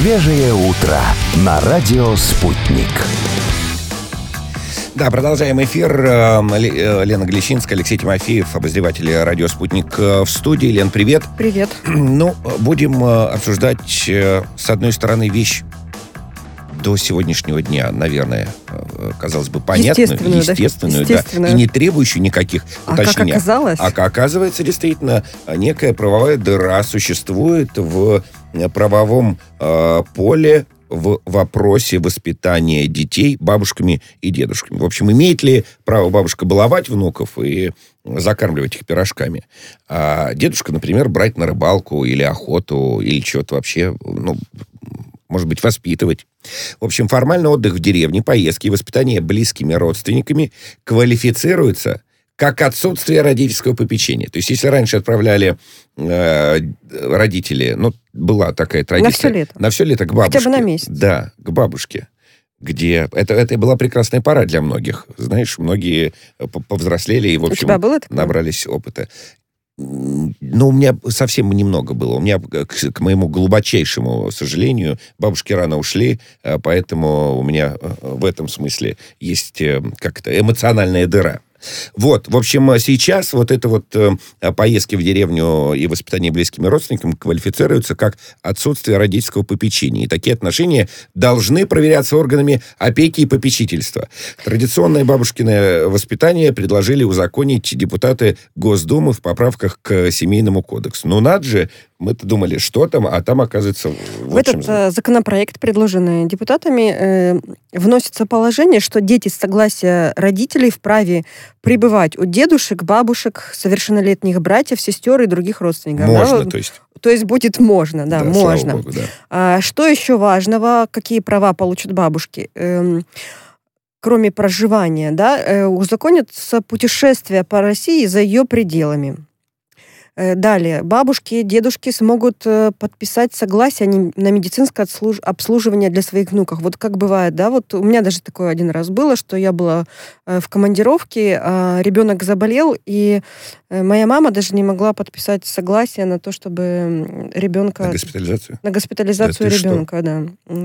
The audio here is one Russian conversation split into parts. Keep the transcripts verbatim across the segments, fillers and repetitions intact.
Свежее утро на радио «Спутник». Да, продолжаем эфир. Лена Глещинская, Алексей Тимофеев, обозреватель радио «Спутник» в студии. Лен, привет. Привет. Ну, будем обсуждать, с одной стороны, вещь до сегодняшнего дня, наверное, казалось бы, понятную, естественную, естественную, да? естественную. Да, и не требующую никаких а уточнений. А как оказалось? А как оказывается, действительно, некая правовая дыра существует в правовом э, поле в вопросе воспитания детей бабушками и дедушками. В общем, имеет ли право бабушка баловать внуков и закармливать их пирожками, а дедушка, например, брать на рыбалку или охоту, или что-то вообще, ну, может быть, воспитывать. В общем, формально отдых в деревне, поездки и воспитание близкими родственниками квалифицируется как отсутствие родительского попечения. То есть, если раньше отправляли э, родители, ну, была такая традиция. На все лето. На все лето к бабушке. Хотя бы на месяц. Да, к бабушке. Где... Это, это была прекрасная пора для многих. Знаешь, многие повзрослели и, в общем, у тебя было такое? Набрались опыта. Но у меня совсем немного было. У меня, к, к моему глубочайшему сожалению, бабушки рано ушли, поэтому у меня в этом смысле есть как-то эмоциональная дыра. Вот, в общем, сейчас вот это вот э, поездки в деревню и воспитание близкими родственниками квалифицируются как отсутствие родительского попечения. И такие отношения должны проверяться органами опеки и попечительства. Традиционное бабушкиное воспитание предложили узаконить депутаты Госдумы в поправках к Семейному кодексу. Ну, надо же, мы-то думали, что там, а там, оказывается... В, в этот э, законопроект, предложенный депутатами, э, вносится положение, что дети с согласия родителей вправе пребывать у дедушек, бабушек, совершеннолетних братьев, сестер и других родственников. Можно, да? то есть? То есть будет можно, да, да можно. Слава Богу, да. А, что еще важного, какие права получат бабушки? Эм, кроме проживания, да, э, узаконятся путешествия по России за ее пределами. Далее, бабушки и дедушки смогут подписать согласие на медицинское обслуживание для своих внуков. Вот как бывает, да, вот у меня даже такое один раз было, что я была в командировке, а ребенок заболел, и моя мама даже не могла подписать согласие на то, чтобы ребенка... На госпитализацию? На госпитализацию да ребенка, да.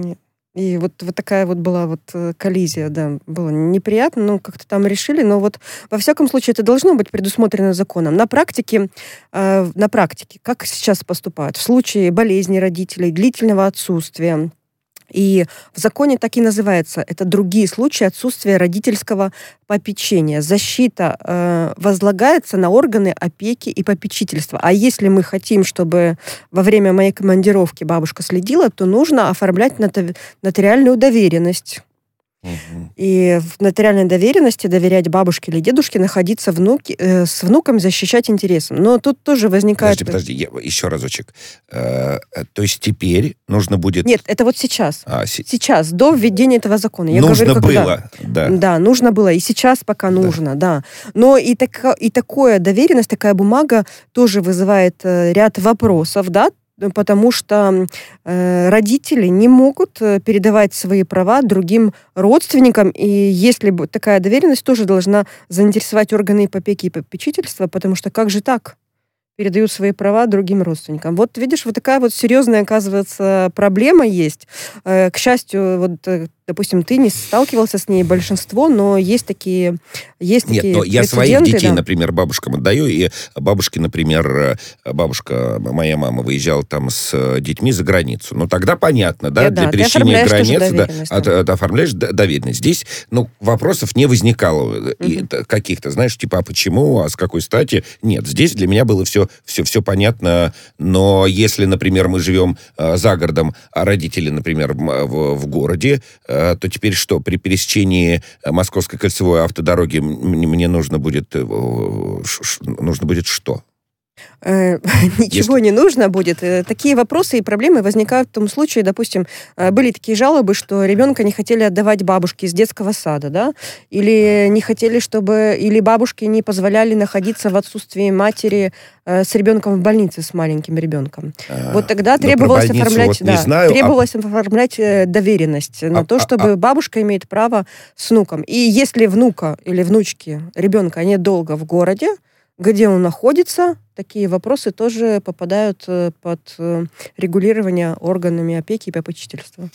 И вот, вот такая вот была вот коллизия, да, было неприятно, но как-то там решили, но вот во всяком случае это должно быть предусмотрено законом. На практике, э, на практике, как сейчас поступают? В случае болезни родителей, длительного отсутствия, и в законе так и называется, это другие случаи отсутствия родительского попечения. Защита э, возлагается на органы опеки и попечительства. А если мы хотим, чтобы во время моей командировки бабушка следила, то нужно оформлять нот- нотариальную доверенность. Угу. И в нотариальной доверенности доверять бабушке или дедушке, находиться внуки, э, с внуком, защищать интересы. Но тут тоже возникает... Подожди, подожди, я, еще разочек. Э, то есть теперь нужно будет... Нет, это вот сейчас. А, си... Сейчас, до введения этого закона. Я нужно говорю, было, да. Да, нужно было. И сейчас пока нужно, да. да. Но и, так, и такая доверенность, такая бумага тоже вызывает э, ряд вопросов, да, потому что э, родители не могут передавать свои права другим родственникам, и если бы такая доверенность тоже должна заинтересовать органы опеки и попечительства, потому что как же так? Передают свои права другим родственникам. Вот видишь, вот такая вот серьезная, оказывается, проблема есть. Э, к счастью, вот, допустим, ты не сталкивался с ней, большинство, но есть такие есть Нет, такие но я своих детей, да. например, бабушкам отдаю, и бабушки, например, бабушка, моя мама выезжала там с детьми за границу. Ну, тогда понятно, да, Я, для да, пересечения границ да, да. от, от, оформляешь доверенность. Здесь, ну, вопросов не возникало угу. и, каких-то, знаешь, типа, а почему, а с какой стати? Нет, здесь для меня было все, все, все понятно, но если, например, мы живем э, за городом, а родители, например, в, в городе, то теперь что? При пересечении Московской кольцевой автодороги мне нужно будет... Нужно будет что? Ничего Если... не нужно будет. Такие вопросы и проблемы возникают в том случае, допустим, были такие жалобы, что ребенка не хотели отдавать бабушке из детского сада, да, или не хотели, чтобы, или бабушки не позволяли находиться в отсутствии матери с ребенком в больнице, с маленьким ребенком. А, вот тогда требовалось оформлять, вот да, знаю, требовалось а... оформлять доверенность на а, то, чтобы а, бабушка имеет право с внуком. И если внука или внучки ребенка нет долго в городе, где он находится, такие вопросы тоже попадают э, под э, регулирование органами опеки и попечительства.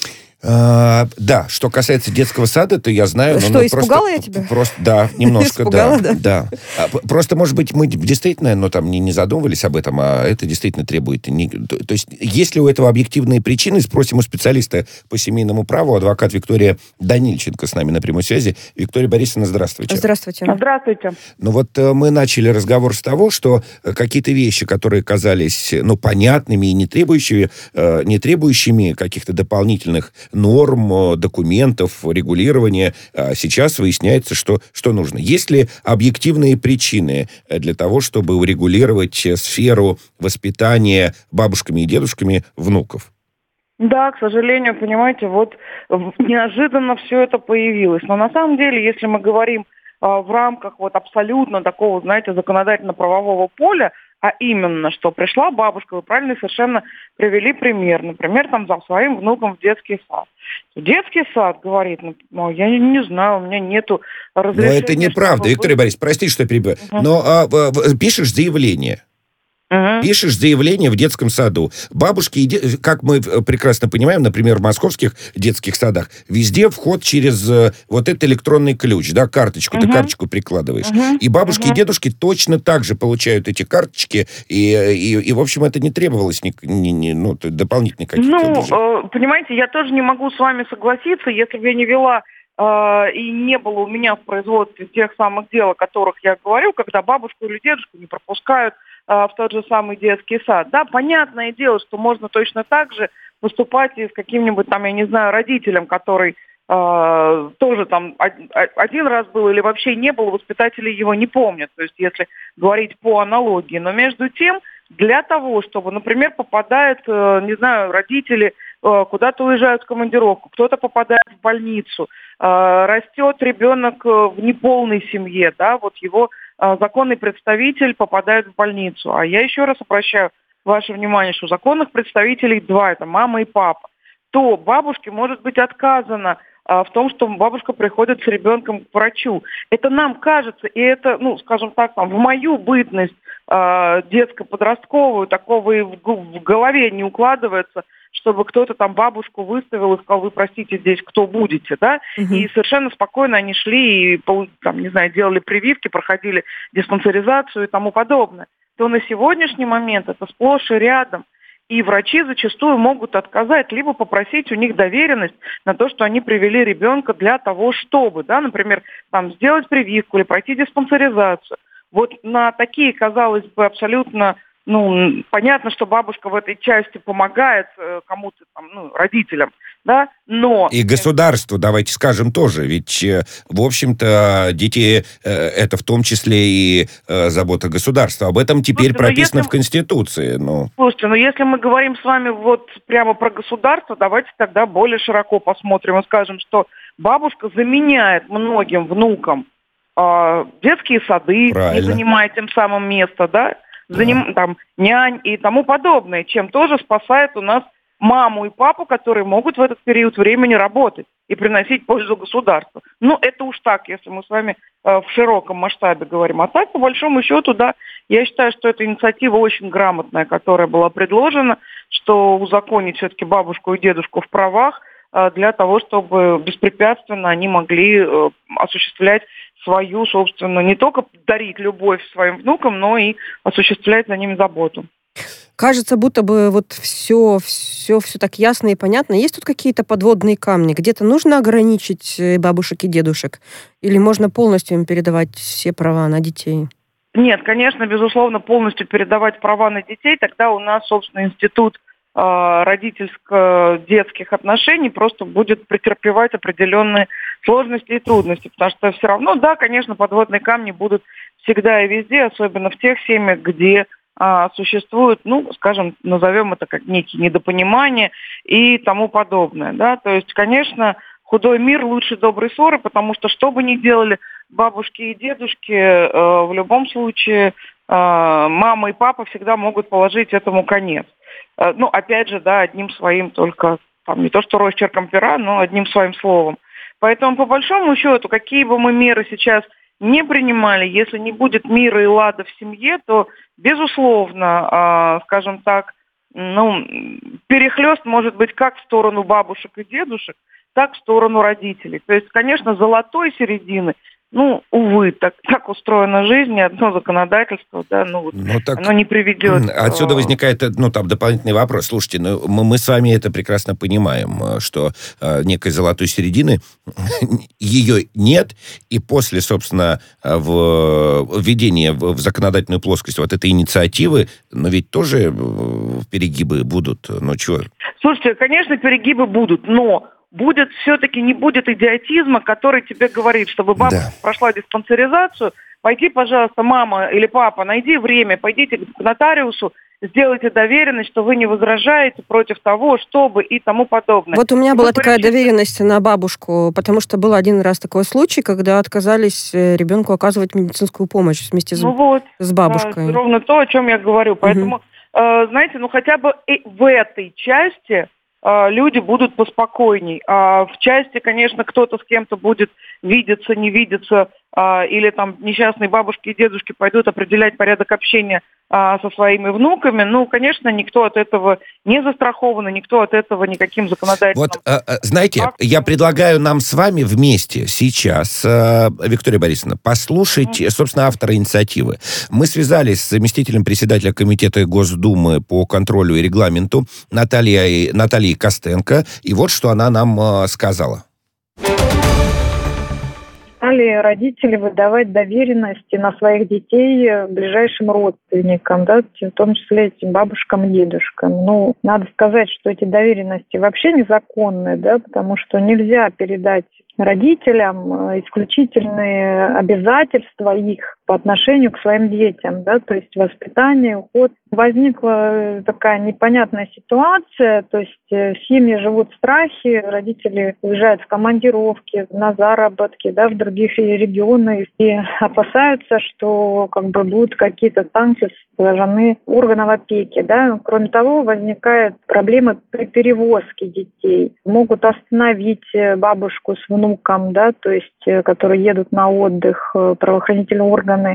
А, да, что касается детского сада, то я знаю... Что, ну, испугала просто, я тебя? Просто, да, немножко, Испугала, да. да? да. А, просто, может быть, мы действительно, ну, там, не, не задумывались об этом, а это действительно требует... Не, то, то есть, есть ли у этого объективные причины, спросим у специалиста по семейному праву, адвокат Виктория Данильченко с нами на прямой связи. Виктория Борисовна, здравствуйте. Здравствуйте. Здравствуйте. Ну, вот э, мы начали разговор с того, что э, какие-то вещи, которые казались, ну, понятными и не требующими, э, не требующими каких-то дополнительных норм, э, документов, регулирования, а сейчас выясняется, что, что нужно. Есть ли объективные причины для того, чтобы урегулировать сферу воспитания бабушками и дедушками внуков? Да, к сожалению, понимаете, вот неожиданно все это появилось. Но на самом деле, если мы говорим а, в рамках вот абсолютно такого, знаете, законодательно-правового поля, а именно, что пришла бабушка, вы правильно совершенно привели пример, например, там за своим внуком в детский сад. Детский сад говорит, ну, я не знаю, у меня нету разрешения. Но это неправда, чтобы... Виктория Борисовна, простите, что я перебиваю. Угу. Но а, а, пишешь заявление. Угу. Пишешь заявление в детском саду. Бабушки, и де... как мы прекрасно понимаем, например, в московских детских садах, везде вход через э, вот этот электронный ключ, да, карточку, угу. ты карточку прикладываешь. Угу. И бабушки угу. и дедушки точно так же получают эти карточки, и, и, и в общем, это не требовалось ни, ни, ни, ну, дополнительных каких-то... Ну, э, понимаете, я тоже не могу с вами согласиться, если бы я не вела э, и не было у меня в производстве тех самых дел, о которых я говорю, когда бабушку или дедушку не пропускают в тот же самый детский сад. Да, понятное дело, что можно точно так же поступать и с каким-нибудь там, я не знаю, родителем, который э, тоже там один раз был или вообще не был, воспитатели его не помнят. То есть, если говорить по аналогии. Но между тем, для того, чтобы, например, попадают, э, не знаю, родители э, куда-то уезжают в командировку, кто-то попадает в больницу, э, растет ребенок в неполной семье, да, вот его законный представитель попадает в больницу. А я еще раз обращаю ваше внимание, что законных представителей два, это мама и папа. То бабушке может быть отказано а, в том, что бабушка приходит с ребенком к врачу. Это нам кажется, и это, ну, скажем так, там, в мою бытность а, детско-подростковую такого и в, в голове не укладывается, чтобы кто-то там бабушку выставил и сказал, вы, простите, здесь кто будете, да? Угу. И совершенно спокойно они шли и, там, не знаю, делали прививки, проходили диспансеризацию и тому подобное. То на сегодняшний момент это сплошь и рядом. И врачи зачастую могут отказать, либо попросить у них доверенность на то, что они привели ребенка для того, чтобы, да, например, там, сделать прививку или пройти диспансеризацию. Вот на такие, казалось бы, абсолютно... Ну, понятно, что бабушка в этой части помогает э, кому-то, там, ну, родителям, да, но... И государству, давайте скажем, тоже, ведь, э, в общем-то, дети э, это в том числе и э, забота государства. Об этом теперь Слушайте, прописано если... в Конституции. Ну... Слушайте, ну если мы говорим с вами вот прямо про государство, давайте тогда более широко посмотрим и скажем, что бабушка заменяет многим внукам э, детские сады, Правильно. Не занимая тем самым место, да, Заним, там, нянь и тому подобное, чем тоже спасает у нас маму и папу, которые могут в этот период времени работать и приносить пользу государству. Ну, это уж так, если мы с вами э, в широком масштабе говорим. А так, по большому счету, да, я считаю, что эта инициатива очень грамотная, которая была предложена, что узаконить все-таки бабушку и дедушку в правах э, для того, чтобы беспрепятственно они могли э, осуществлять свою, собственно, не только дарить любовь своим внукам, но и осуществлять за ними заботу. Кажется, будто бы вот все, все, все так ясно и понятно. Есть тут какие-то подводные камни? Где-то нужно ограничить бабушек и дедушек? Или можно полностью им передавать все права на детей? Нет, конечно, безусловно, полностью передавать права на детей. Тогда у нас, собственно, институт родительско-детских отношений просто будет претерпевать определенные сложности и трудности, потому что все равно, да, конечно, подводные камни будут всегда и везде, особенно в тех семьях, где а, существует, ну, скажем, назовем это как некие недопонимания и тому подобное, да, то есть, конечно, худой мир лучше доброй ссоры, потому что что бы ни делали бабушки и дедушки, э, в любом случае э, мама и папа всегда могут положить этому конец. Ну, опять же, да, одним своим только, там, не то что росчерком пера, но одним своим словом. Поэтому, по большому счету, какие бы мы меры сейчас не принимали. Если не будет мира и лада в семье, то, безусловно, э, скажем так, ну, перехлёст может быть как в сторону бабушек и дедушек, так в сторону родителей. То есть, конечно, золотой середины, ну, увы, так, так устроена жизнь, ни одно законодательство, да, ну, вот, ну так, оно не приведет. Отсюда возникает, ну, там, дополнительный вопрос. Слушайте, ну, мы, мы с вами это прекрасно понимаем, что э, некой золотой середины ее нет, и после, собственно, в введения в, в законодательную плоскость вот этой инициативы, но ведь тоже перегибы будут, ну, чего? Слушайте, конечно, перегибы будут, но будет все-таки, не будет идиотизма, который тебе говорит, чтобы бабушка да. прошла диспансеризацию, пойди, пожалуйста, мама или папа, найди время, пойдите к нотариусу, сделайте доверенность, что вы не возражаете против того, чтобы и тому подобное. Вот у меня и была такая перечислили... доверенность на бабушку, потому что был один раз такой случай, когда отказались ребенку оказывать медицинскую помощь вместе с, ну вот, с бабушкой. Да, ровно то, о чем я говорю. Поэтому, угу. э, знаете, ну хотя бы и в этой части люди будут поспокойней. А в части, конечно, кто-то с кем-то будет видеться, не видеться, а, или там несчастные бабушки и дедушки пойдут определять порядок общения а, со своими внуками. Ну, конечно, никто от этого не застрахован, и никто от этого никаким законодательством... Вот, а, знаете, актом... я предлагаю нам с вами вместе сейчас, а, Виктория Борисовна, послушать, mm-hmm. собственно, автора инициативы. Мы связались с заместителем председателя комитета Госдумы по контролю и регламенту Натальей, Натальей Костенко, и вот что она нам а, сказала. Стали родители выдавать доверенности на своих детей ближайшим родственникам, да, в том числе этим бабушкам и дедушкам. Ну, надо сказать, что эти доверенности вообще незаконные, да, потому что нельзя передать родителям исключительные обязательства их по отношению к своим детям, да, то есть воспитание, уход. Возникла такая непонятная ситуация, то есть семьи живут в страхе, родители уезжают в командировки, на заработки, да, в других регионы и опасаются, что как бы будут какие-то санкции со стороны органов опеки, да. Кроме того, возникают проблемы при перевозке детей. Могут остановить бабушку с внуком, да, то есть которые едут на отдых, правоохранительные органы.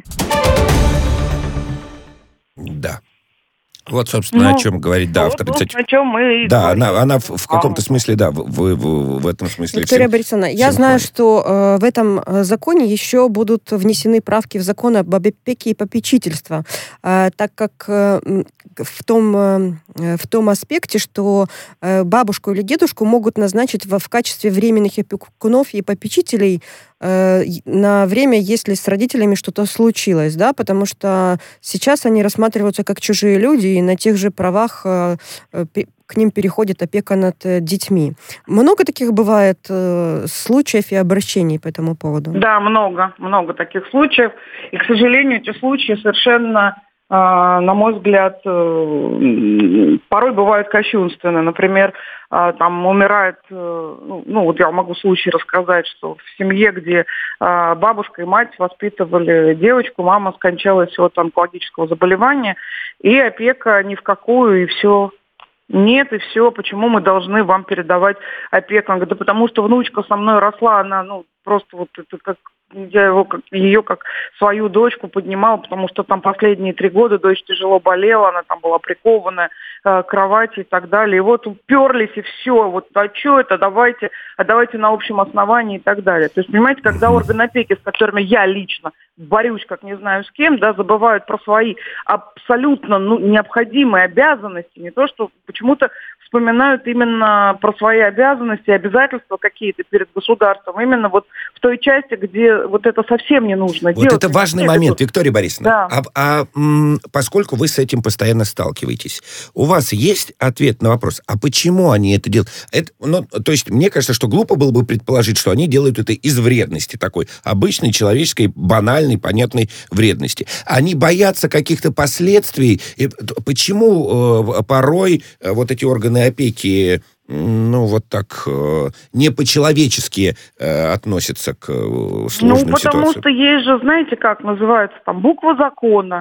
Да. Вот, собственно, ну, о чем говорит, да, вот, автор. Вот, о чем мы да, она, она в, в каком-то смысле, да, в, в, в этом смысле... Виктория всем, Борисовна, всем я знаю, хвалит. что э, в этом законе еще будут внесены правки в закон об опеке и попечительстве, э, так как э, в, том, э, в том аспекте, что э, бабушку или дедушку могут назначить в, в качестве временных опекунов и попечителей на время, если с родителями что-то случилось, да, потому что сейчас они рассматриваются как чужие люди, и на тех же правах к ним переходит опека над детьми. Много таких бывает случаев и обращений по этому поводу? Да, много, много таких случаев. И, к сожалению, эти случаи совершенно, на мой взгляд, порой бывают кощунственны. Например, там умирает, ну, вот я могу случай рассказать, что в семье, где бабушка и мать воспитывали девочку, мама скончалась от онкологического заболевания, и опека ни в какую, и все. Нет, и все, почему мы должны вам передавать опеку? Он говорит, да потому что внучка со мной росла, она, ну, просто вот это как... Я его, как, ее как свою дочку поднимала, потому что там последние три года дочь тяжело болела, она там была прикована э, к кровати и так далее. И вот уперлись, и все. Вот, а что это? Давайте, а давайте на общем основании и так далее. То есть, понимаете, когда органы опеки, с которыми я лично борюсь, как не знаю с кем, да, забывают про свои абсолютно ну, необходимые обязанности, не то, что почему-то вспоминают именно про свои обязанности, обязательства какие-то перед государством, именно вот в той части, где вот это совсем не нужно вот делать. Вот это важный момент, Виктория Борисовна. Да. А, а м, поскольку вы с этим постоянно сталкиваетесь, у вас есть ответ на вопрос, а почему они это делают? Это, ну, то есть, мне кажется, что глупо было бы предположить, что они делают это из вредности такой, обычной, человеческой, банальной, понятной вредности. Они боятся каких-то последствий. И почему э, порой э, вот эти органы опеки, ну, вот так э, не по-человечески э, относятся к э, сложным ситуациям? Ну, потому ситуациям? что есть же, знаете, как называется, там, буква закона.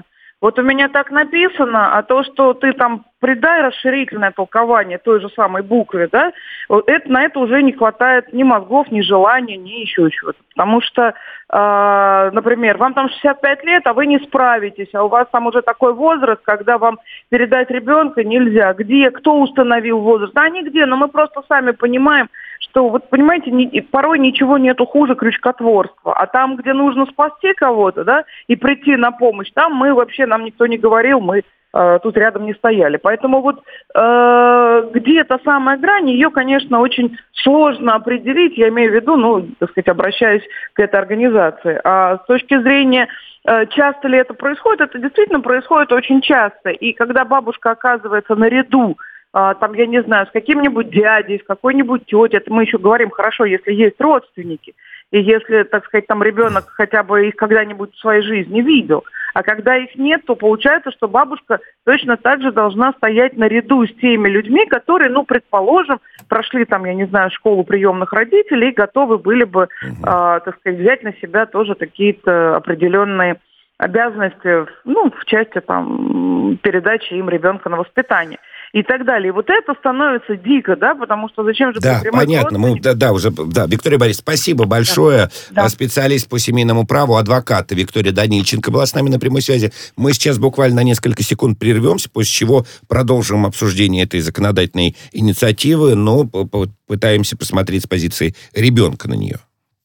Вот у меня так написано, а то, что ты там придай расширительное толкование той же самой букве, да, вот это, на это уже не хватает ни мозгов, ни желания, ни еще чего-то. Потому что, э, например, вам там шестьдесят пять лет, а вы не справитесь, а у вас там уже такой возраст, когда вам передать ребенка нельзя. Где, кто установил возраст? Да нигде, но мы просто сами понимаем, что, вот понимаете, не, порой ничего нету хуже крючкотворства. А там, где нужно спасти кого-то, да, и прийти на помощь, там мы вообще, нам никто не говорил, мы э, тут рядом не стояли. Поэтому вот э, где эта самая грань, ее, конечно, очень сложно определить. Я имею в виду, ну, так сказать, обращаясь к этой организации. А с точки зрения, э, часто ли это происходит, это действительно происходит очень часто. И когда бабушка оказывается наряду, там, я не знаю, с каким-нибудь дядей, с какой-нибудь тетей, это мы еще говорим, хорошо, если есть родственники, и если, так сказать, там ребенок хотя бы их когда-нибудь в своей жизни видел. А когда их нет, то получается, что бабушка точно так же должна стоять наряду с теми людьми, которые, ну, предположим, прошли там, я не знаю, школу приемных родителей и готовы были бы, угу. э, так сказать, взять на себя тоже какие-то определенные обязанности, ну, в части там передачи им ребенка на воспитание. И так далее. И вот это становится дико, да, потому что зачем же... Да, понятно. Мы, да, да, уже, да, Виктория Борисовна, спасибо большое. Да. Специалист по семейному праву, адвокат Виктория Данильченко была с нами на прямой связи. Мы сейчас буквально на несколько секунд прервемся, после чего продолжим обсуждение этой законодательной инициативы, но пытаемся посмотреть с позиции ребенка на нее.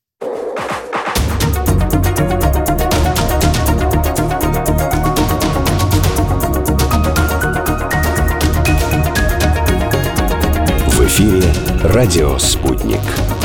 В эфире «Радио Спутник».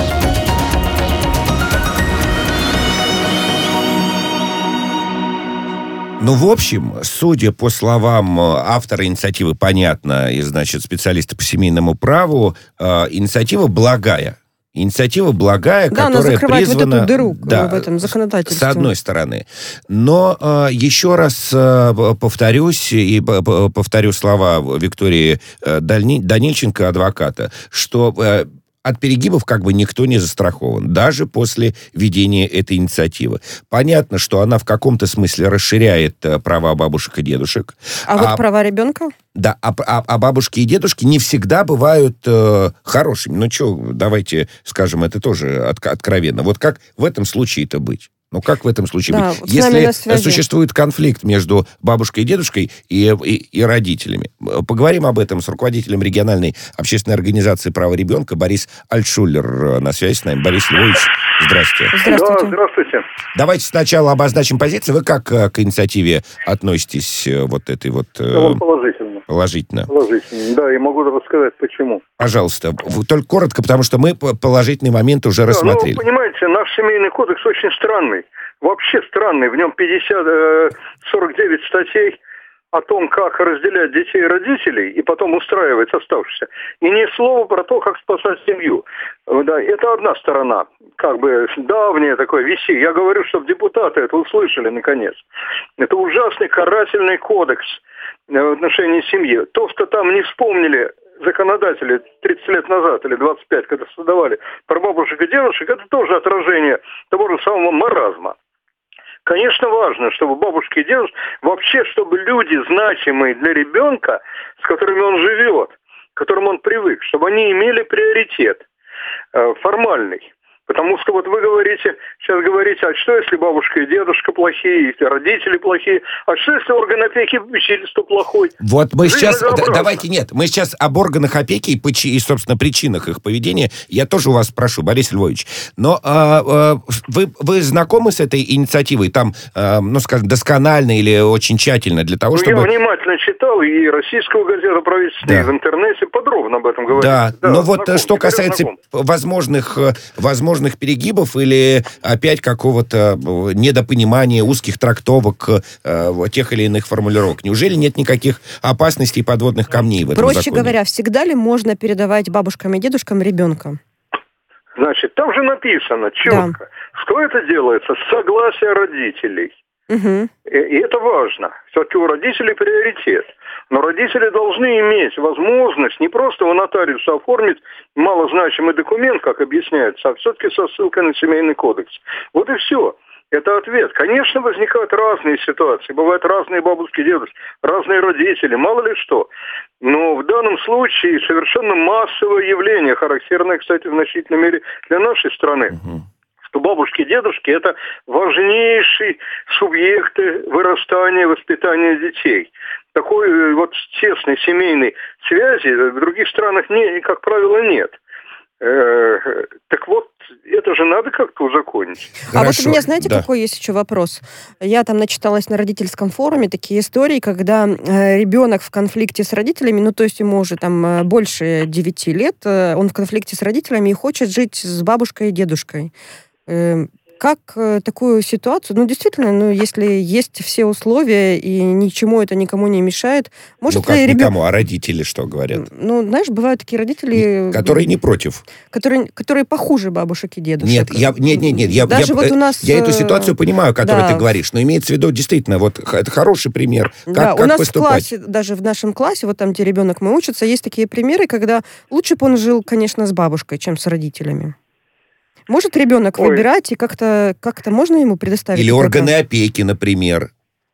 Ну, в общем, судя по словам автора инициативы, понятно, и, значит, специалиста по семейному праву, э, инициатива благая. Инициатива благая, да, которая она закрывает призвана... вот эту дыру, да, в этом законодательстве. С одной стороны. Но э, еще раз э, повторюсь, и э, повторю слова Виктории э, Дальни, Данильченко, адвоката, что... Э, от перегибов как бы никто не застрахован, даже после введения этой инициативы. Понятно, что она в каком-то смысле расширяет э, права бабушек и дедушек. А, а вот права ребенка? Да, а, а, а бабушки и дедушки не всегда бывают э, хорошими. Ну что, давайте скажем, это тоже от, откровенно. Вот как в этом случае-то быть? Ну, как в этом случае да, быть? Вот если существует конфликт между бабушкой и дедушкой и, и, и родителями. Поговорим об этом с руководителем региональной общественной организации «Право ребенка» Борис Альтшулер на связи с нами. Борис Львович, здравствуйте. Здравствуйте. Да, здравствуйте. Давайте сначала обозначим позицию. Вы как к инициативе относитесь вот этой вот... Ну, положительно. Положительно. Положительно, да, и могу рассказать, почему. Пожалуйста, только коротко, потому что мы положительный момент уже да, рассмотрели. Ну, понимаете, наш семейный кодекс очень странный. Вообще странный. В нем пятьдесят, сорок девять статей о том, как разделять детей и родителей, и потом устраивать оставшихся. И ни слова про то, как спасать семью. Да, это одна сторона. Как бы давнее такое виси. Я говорю, чтобы депутаты это услышали наконец. Это ужасный карательный кодекс в отношении семьи. То, что там не вспомнили законодатели тридцать лет назад или двадцать пять, когда создавали про бабушек и дедушек, это тоже отражение того же самого маразма. Конечно, важно, чтобы бабушки и дедушки, вообще, чтобы люди, значимые для ребенка, с которыми он живет, к которым он привык, чтобы они имели приоритет э, формальный. Потому что вот вы говорите, сейчас говорите, а что если бабушка и дедушка плохие, если родители плохие, а что если орган опеки попечительства плохой? Вот мы Жизнь сейчас, да, давайте, нет, мы сейчас об органах опеки и, и, собственно, причинах их поведения, я тоже у вас спрошу, Борис Львович, но а, а, вы, вы знакомы с этой инициативой, там, а, ну, скажем, досконально или очень тщательно для того, ну, чтобы... Я внимательно читал, и российскую газету правительственную, да. И в интернете подробно об этом говорится. Да, да, но вот знаком, что касается знаком. возможных, возможных перегибов или опять какого-то недопонимания, узких трактовок э, тех или иных формулировок. Неужели нет никаких опасностей и подводных камней в этом Проще законе? говоря, всегда ли можно передавать бабушкам и дедушкам ребенка? Значит, там же написано четко, да. Что это делается с согласия родителей. Угу. И, и это важно. Все-таки у родителей приоритет. Но родители должны иметь возможность не просто у нотариуса оформить малозначимый документ, как объясняется, а все-таки со ссылкой на семейный кодекс. Вот и все. Это ответ. Конечно, возникают разные ситуации. Бывают разные бабушки, дедушки, разные родители, мало ли что. Но в данном случае совершенно массовое явление, характерное, кстати, в значительной мере для нашей страны. Угу. Что бабушки и дедушки – это важнейшие субъекты вырастания, воспитания детей. Такой вот тесной семейной связи в других странах, не, как правило, нет. Э, так вот, это же надо как-то узаконить. Хорошо. А вот у меня, знаете, да. какой есть еще вопрос? Я там начиталась на родительском форуме такие истории, когда э, ребенок в конфликте с родителями, ну, то есть ему уже там больше девяти лет, э, он в конфликте с родителями и хочет жить с бабушкой и дедушкой. Э, как э, такую ситуацию, ну, действительно, ну, если есть все условия и ничему это никому не мешает, может ну, как ли ребенок... никому, а родители что говорят? Ну, знаешь, бывают такие родители... Которые не против. Которые, которые похуже бабушек и дедушек. Нет, я, нет, нет, нет. Я, Даже я, вот у нас... я эту ситуацию понимаю, о которой да. ты говоришь, но имеется в виду действительно, вот это хороший пример. Как, да, как у нас поступать? В классе, даже в нашем классе, вот там, где ребенок мой учится, есть такие примеры, когда лучше бы он жил, конечно, с бабушкой, чем с родителями. Может ребенок Ой. выбирать, и как-то, как-то можно ему предоставить? Или органы это? опеки, например.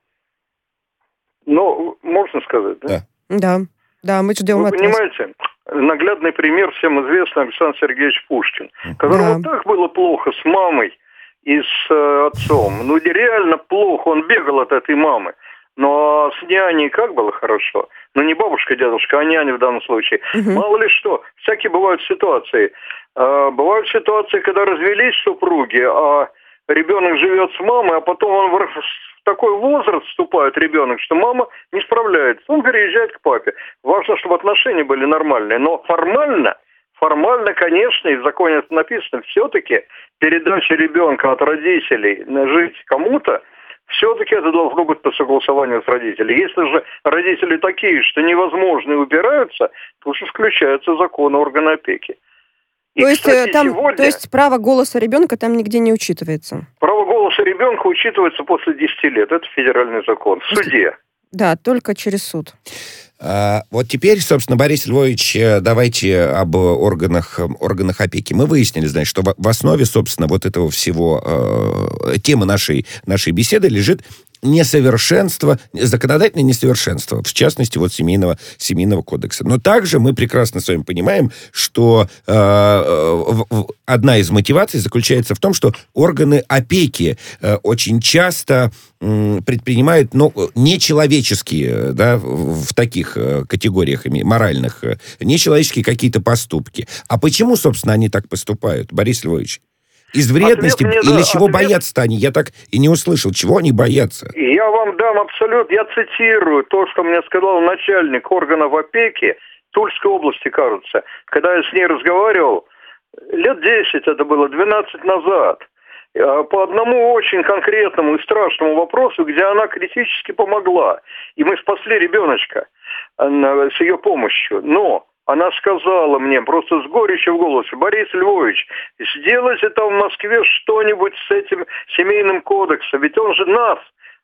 Ну, можно сказать, да? Да. Да, да, мы ждем Вы от понимаете, вас. Наглядный пример всем известный Александр Сергеевич Пушкин, которому да. так было плохо с мамой и с э, отцом. Ну, реально плохо, он бегал от этой мамы. Но с няней как было хорошо? Ну, не бабушка, дедушка, а няня в данном случае. Угу. Мало ли что, всякие бывают ситуации. Бывают ситуации, когда развелись супруги, а ребенок живет с мамой, а потом он в такой возраст вступает, ребенок, что мама не справляется. Он переезжает к папе. Важно, чтобы отношения были нормальные. Но формально, формально, конечно, и в законе это написано, все-таки передача ребенка от родителей на жить кому-то, все-таки это должно быть по согласованию с родителями. Если же родители такие, что невозможно и упираются, то уж исключается закон органа опеки. И, то, есть, кстати, там, сегодня... то есть право голоса ребенка там нигде не учитывается? Право голоса ребенка учитывается после десяти лет. Это федеральный закон. В суде. Да, только через суд. А, вот теперь, собственно, Борис Львович, давайте об органах, органах опеки. Мы выяснили, значит, что в основе, собственно, вот этого всего э, темы нашей, нашей беседы лежит несовершенство, законодательное несовершенство, в частности, вот семейного, семейного кодекса. Но также мы прекрасно с вами понимаем, что э, э, одна из мотиваций заключается в том, что органы опеки э, очень часто э, предпринимают, ну, нечеловеческие, да, в, в таких э, категориях моральных, э, нечеловеческие какие-то поступки. А почему, собственно, они так поступают, Борис Львович? Из вредности мне, или да, чего ответ... боятся они? Я так и не услышал. Чего они боятся? Я вам дам абсолютно... Я цитирую то, что мне сказал начальник органов опеки Тульской области, кажется. Когда я с ней разговаривал, лет десять это было, двенадцать назад, по одному очень конкретному и страшному вопросу, где она критически помогла. И мы спасли ребеночка с ее помощью. Но... Она сказала мне, просто с горечью в голосе: Борис Львович, сделайте там в Москве что-нибудь с этим семейным кодексом. Ведь он же нас,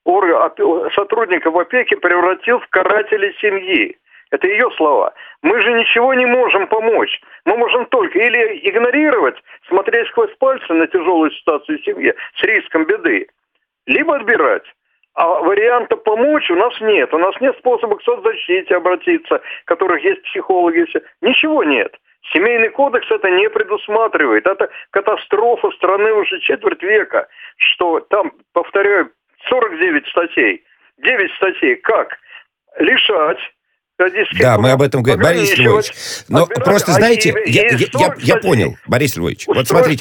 сотрудников опеки, превратил в карателей семьи. Это ее слова. Мы же ничего не можем помочь. Мы можем только или игнорировать, смотреть сквозь пальцы на тяжелую ситуацию в семье с риском беды, либо отбирать. А варианта помочь у нас нет. У нас нет способа к соцзащите обратиться, которых есть психологи. Ничего нет. Семейный кодекс это не предусматривает. Это катастрофа страны уже четверть века. Что там, повторяю, сорок девять статей. девять статей. Как? Лишать. Да, мы об этом говорим. Борис Львович, но просто, знаете, я, я, я, я понял, Борис Львович, вот смотрите,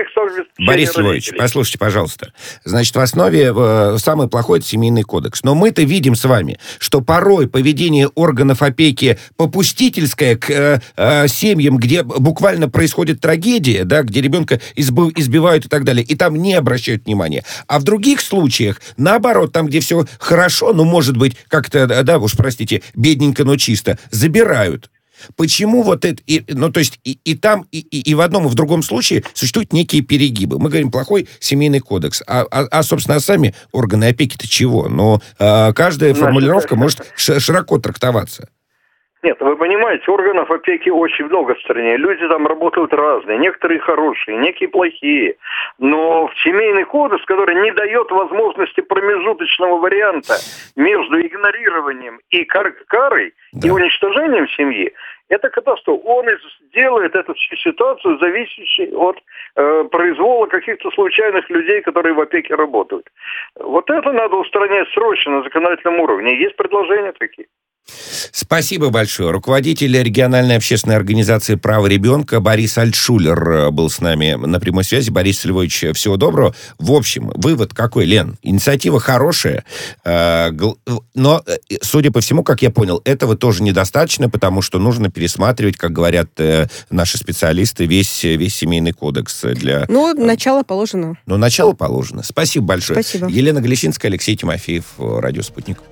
Борис Львович, послушайте, пожалуйста. Значит, в основе э, самый плохой — это семейный кодекс. Но мы-то видим с вами, что порой поведение органов опеки попустительское к э, э, семьям, где буквально происходит трагедия, да, где ребенка изб, избивают и так далее, и там не обращают внимания. А в других случаях, наоборот, там, где все хорошо, ну, может быть, как-то, да, уж простите, бедненько, но чисто, забирают. Почему вот это... И, ну, то есть и, и там, и, и в одном, и в другом случае существуют некие перегибы. Мы говорим плохой семейный кодекс. А, а, а собственно, сами органы опеки-то чего? Но а, каждая формулировка может ш- широко трактоваться. Нет, вы понимаете, органов опеки очень много в стране. Люди там работают разные. Некоторые хорошие, некие плохие. Но в семейный кодекс, который не дает возможности промежуточного варианта между игнорированием и кар- карой, да. и уничтожением семьи, это катастрофа. Он делает эту всю ситуацию зависящей от э, произвола каких-то случайных людей, которые в опеке работают. Вот это надо устранять срочно на законодательном уровне. Есть предложения такие. Спасибо большое. Руководитель региональной общественной организации «Право ребенка» Борис Альтшулер был с нами на прямой связи. Борис Львович, всего доброго. В общем, вывод какой, Лен? Инициатива хорошая, но, судя по всему, как я понял, этого тоже недостаточно, потому что нужно пересматривать, как говорят наши специалисты, весь, весь семейный кодекс. Для... Ну, начало положено. Ну, начало положено. Спасибо большое. Спасибо. Елена Глещинская, Алексей Тимофеев, Радио «Спутник».